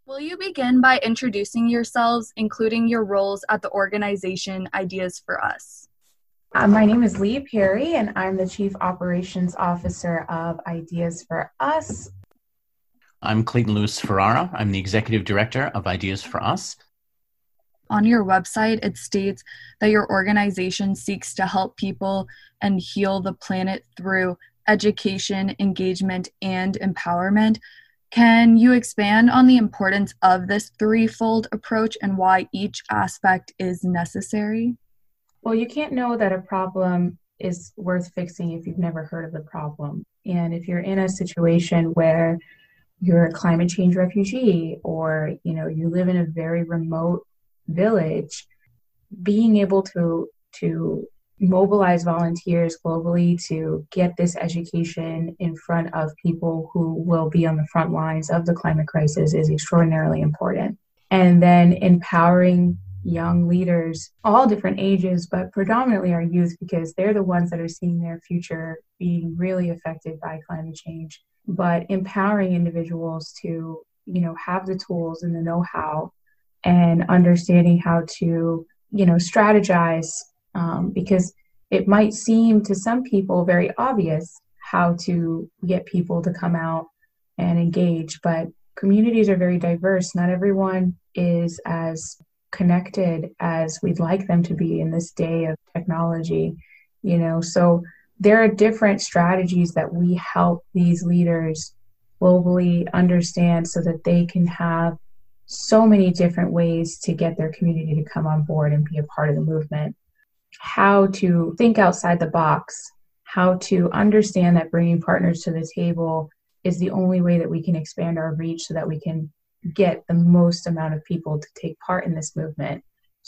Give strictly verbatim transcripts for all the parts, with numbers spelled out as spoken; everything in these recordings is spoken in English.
Will you begin by introducing yourselves, including your roles at the organization Ideas for Us? Uh, my name is Leah Perry, and I'm the Chief Operations Officer of Ideas for Us. I'm Clayton Lewis Ferrara. I'm the Executive Director of Ideas for Us. On your website, it states that your organization seeks to help people and heal the planet through education, engagement, and empowerment. Can you expand on the importance of this threefold approach and why each aspect is necessary? Well, you can't know that a problem is worth fixing if you've never heard of the problem. And if you're in a situation where you're a climate change refugee, or you know you live in a very remote village, being able to to mobilize volunteers globally to get this education in front of people who will be on the front lines of the climate crisis is extraordinarily important. And then empowering young leaders, all different ages, but predominantly our youth, because they're the ones that are seeing their future being really affected by climate change. But empowering individuals to, you know, have the tools and the know-how and understanding how to, you know, strategize, um, because it might seem to some people very obvious how to get people to come out and engage, but communities are very diverse. Not everyone is as connected as we'd like them to be in this day of technology, you know, so there are different strategies that we help these leaders globally understand so that they can have so many different ways to get their community to come on board and be a part of the movement. How to think outside the box, how to understand that bringing partners to the table is the only way that we can expand our reach so that we can get the most amount of people to take part in this movement.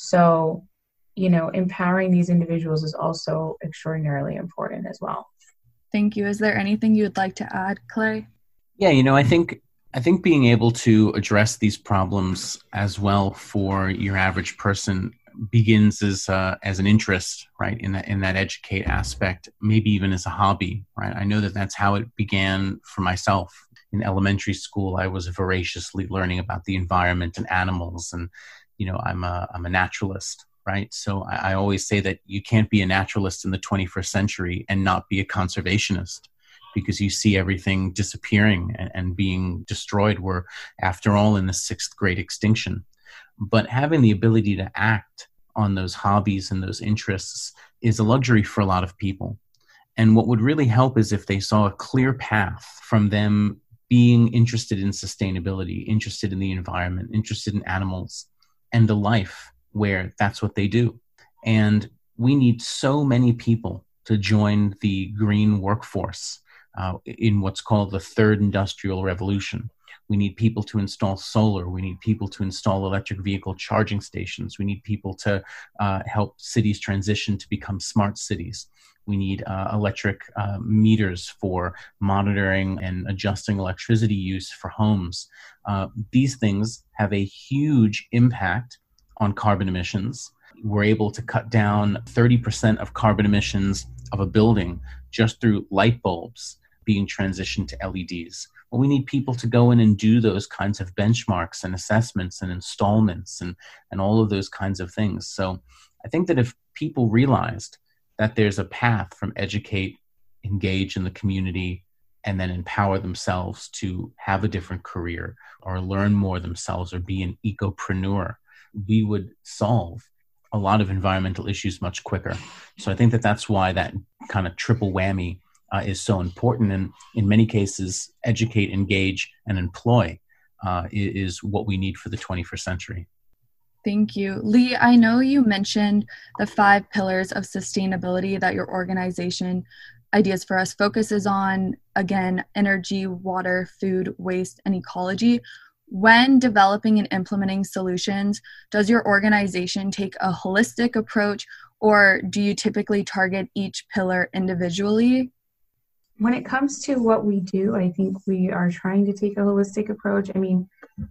So, you know, empowering these individuals is also extraordinarily important as well. Thank you. Is there anything you would like to add, Clay? Yeah, you know, I think I think being able to address these problems as well for your average person begins as uh, as an interest, right, in that in that educate aspect, maybe even as a hobby, right? I know that that's how it began for myself. In elementary school, I was voraciously learning about the environment and animals, and you know, I'm a I'm a naturalist, right? So I, I always say that you can't be a naturalist in the twenty-first century and not be a conservationist, because you see everything disappearing and, and being destroyed. We're, after all, in the sixth great extinction. But having the ability to act on those hobbies and those interests is a luxury for a lot of people. And what would really help is if they saw a clear path from them being interested in sustainability, interested in the environment, interested in animals, and a life where that's what they do. And we need so many people to join the green workforce uh, in what's called the third industrial revolution. We need people to install solar. We need people to install electric vehicle charging stations. We need people to uh, help cities transition to become smart cities. We need uh, electric uh, meters for monitoring and adjusting electricity use for homes. Uh, these things have a huge impact on carbon emissions. We're able to cut down thirty percent of carbon emissions of a building just through light bulbs being transitioned to L E Ds. Well, we need people to go in and do those kinds of benchmarks and assessments and installments and, and all of those kinds of things. So I think that if people realized that there's a path from educate, engage in the community, and then empower themselves to have a different career or learn more themselves or be an ecopreneur, we would solve a lot of environmental issues much quicker. So I think that that's why that kind of triple whammy uh, is so important. And in many cases, educate, engage, and employ uh, is what we need for the twenty-first century. Thank you. Lee, I know you mentioned the five pillars of sustainability that your organization, Ideas for Us, focuses on. Again, energy, water, food, waste, and ecology. When developing and implementing solutions, does your organization take a holistic approach, or do you typically target each pillar individually? When it comes to what we do, I think we are trying to take a holistic approach. I mean,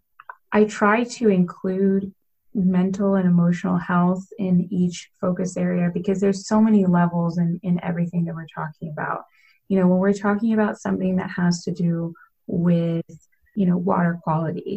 I try to include mental and emotional health in each focus area because there's so many levels in, in everything that we're talking about. You know, when we're talking about something that has to do with, you know, water quality,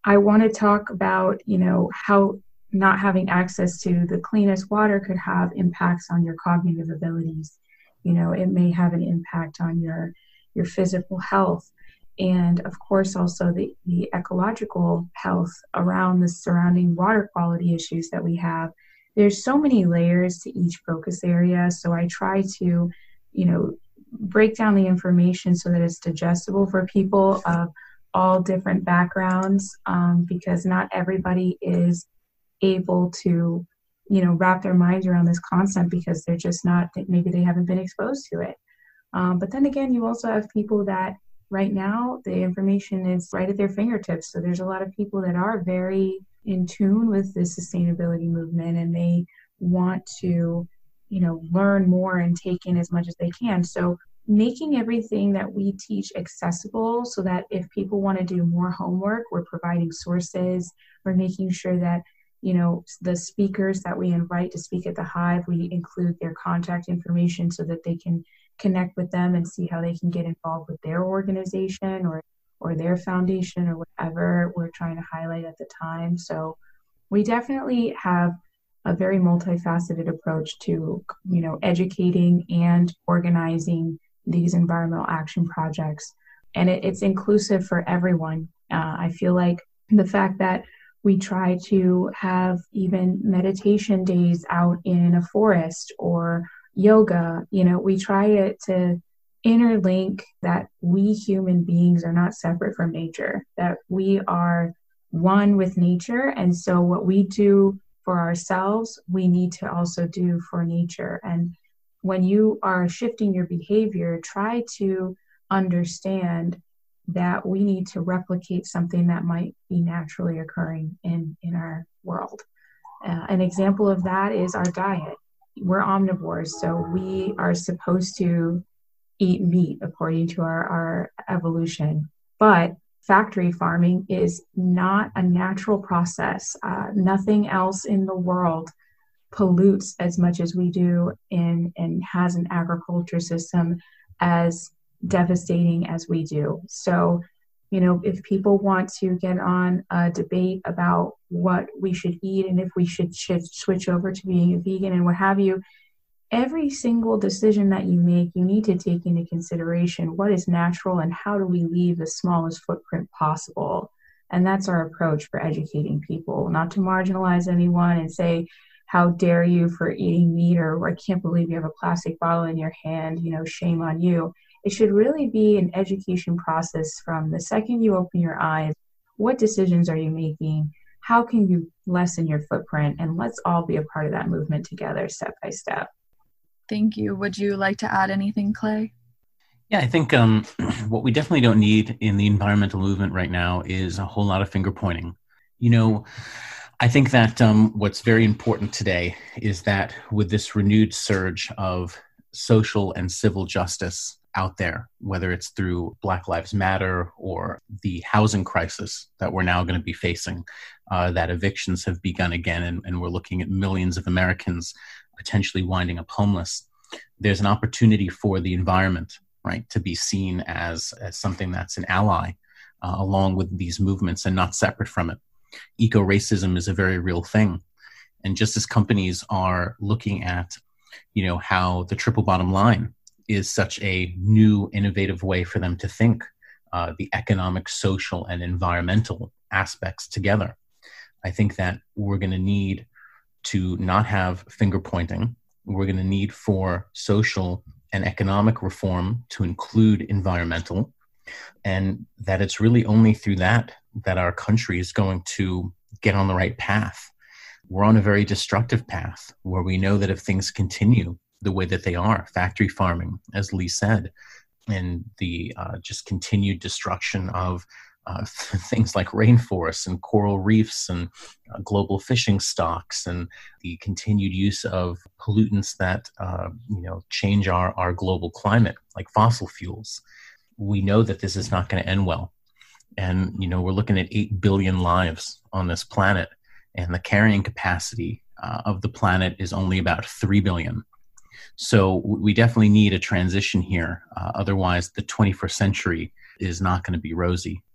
I want to talk about, you know, how not having access to the cleanest water could have impacts on your cognitive abilities. You know, it may have an impact on your your physical health, and of course also the, the ecological health around the surrounding water quality issues that we have. There's so many layers to each focus area, so I try to, you know, break down the information so that it's digestible for people of all different backgrounds, um, because not everybody is able to, you know, wrap their minds around this concept because they're just not, maybe they haven't been exposed to it. Um, but then again, you also have people that right now the information is right at their fingertips. So there's a lot of people that are very in tune with the sustainability movement, and they want to, you know, learn more and take in as much as they can. So making everything that we teach accessible so that if people want to do more homework, we're providing sources, we're making sure that, you know, the speakers that we invite to speak at the Hive, we include their contact information so that they can connect with them and see how they can get involved with their organization or or their foundation or whatever we're trying to highlight at the time. So we definitely have a very multifaceted approach to, you know, educating and organizing these environmental action projects. And it, it's inclusive for everyone. Uh, I feel like the fact that we try to have even meditation days out in a forest or yoga, you know, we try it to interlink that we human beings are not separate from nature, that we are one with nature. And so what we do for ourselves, we need to also do for nature. And when you are shifting your behavior, try to understand that we need to replicate something that might be naturally occurring in, in our world. Uh, an example of that is our diet. We're omnivores, so we are supposed to eat meat according to our, our evolution. But factory farming is not a natural process. Uh, nothing else in the world pollutes as much as we do in, and has an agriculture system as devastating as we do. So, you know, if people want to get on a debate about what we should eat and if we should, should switch over to being a vegan and what have you, every single decision that you make, you need to take into consideration what is natural and how do we leave the smallest footprint possible. And that's our approach for educating people, not to marginalize anyone and say, how dare you for eating meat, or I can't believe you have a plastic bottle in your hand, you know, shame on you. It should really be an education process from the second you open your eyes. What decisions are you making? How can you lessen your footprint? And let's all be a part of that movement together, step by step. Thank you. Would you like to add anything, Clay? Yeah, I think um, what we definitely don't need in the environmental movement right now is a whole lot of finger pointing. You know, I think that um, what's very important today is that with this renewed surge of social and civil justice out there, whether it's through Black Lives Matter or the housing crisis that we're now going to be facing, uh, that evictions have begun again, and, and we're looking at millions of Americans potentially winding up homeless. There's an opportunity for the environment, right, to be seen as, as something that's an ally uh, along with these movements and not separate from it. Eco-racism is a very real thing. And just as companies are looking at, you know, how the triple bottom line is such a new, innovative way for them to think uh, the economic, social, and environmental aspects together, I think that we're going to need to not have finger pointing. We're going to need for social and economic reform to include environmental, and that it's really only through that that our country is going to get on the right path. We're on a very destructive path where we know that if things continue the way that they are, factory farming, as Lee said, and the uh, just continued destruction of uh, things like rainforests and coral reefs and uh, global fishing stocks, and the continued use of pollutants that uh, you know change our, our global climate, like fossil fuels. We know that this is not going to end well. And, you know, we're looking at eight billion lives on this planet, and the carrying capacity uh, of the planet is only about three billion. So we definitely need a transition here. Uh, otherwise, the twenty-first century is not going to be rosy.